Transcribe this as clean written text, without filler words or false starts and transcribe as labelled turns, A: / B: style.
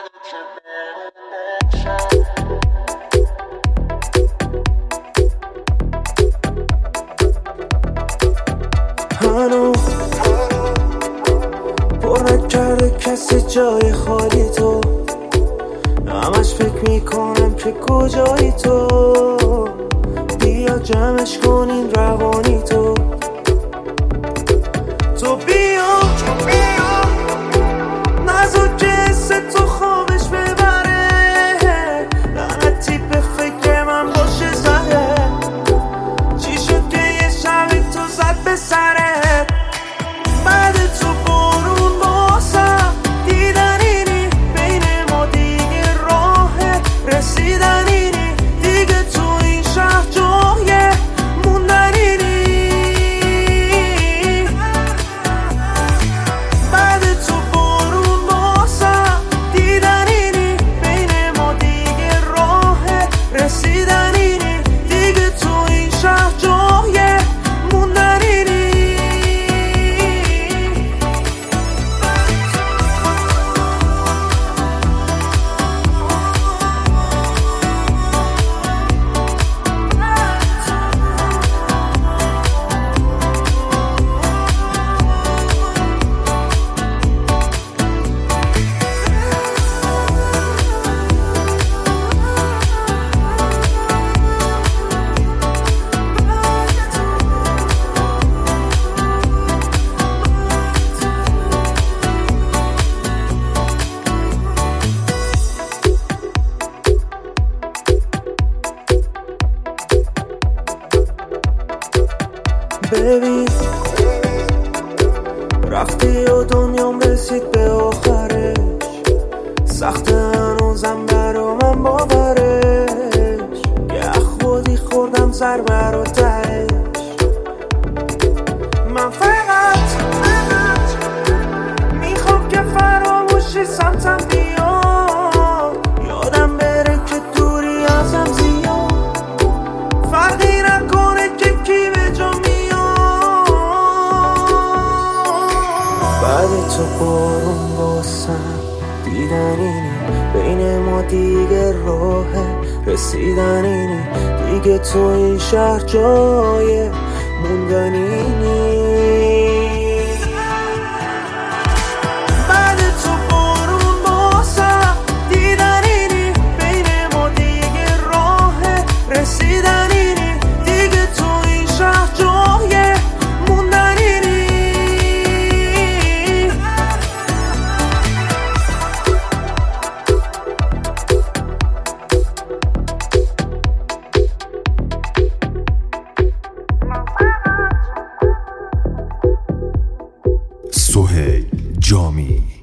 A: هنوز پر نکرده کسی جای خالی تو، همش فکر میکنم که کجایی تو، بیا جمعش کنین روانی تو بیا نزد که حس تو خوابش ببره، لعنتی به فکر من باشه زده، چی شد که یه شب تو زد به سرت، بعد تو برون باسم دیدن اینی بین ما دیگه راه رسیدن اینی، دیگه تو این شهر جای موندن اینی، بعد تو برون باسم دیدن اینی بین ما دیگه راه رسیدن اینی، دیگه تو این شهر جای موندن اینی. ببین رفتی و دنیام رسید به آخرش، سخت هنوزم برا من باورش، یه خودی خوردم ضربه رو تهش، من فقط میخوام که فراموشی سمتم بیاد، یادم بره که دوری ازم زیاد، فرقی نکنه که کی به جا بعد تو بارون باسم دیدن اینی بین ما دیگه راه رسیدن اینی، دیگه تو این شهر جای موندن اینی، بعد تو بارون باسم دیدن اینی بین ما دیگه راه رسیدن اینی، دیگه تو این شهر جای موندن اینی.
B: سهیل جامی.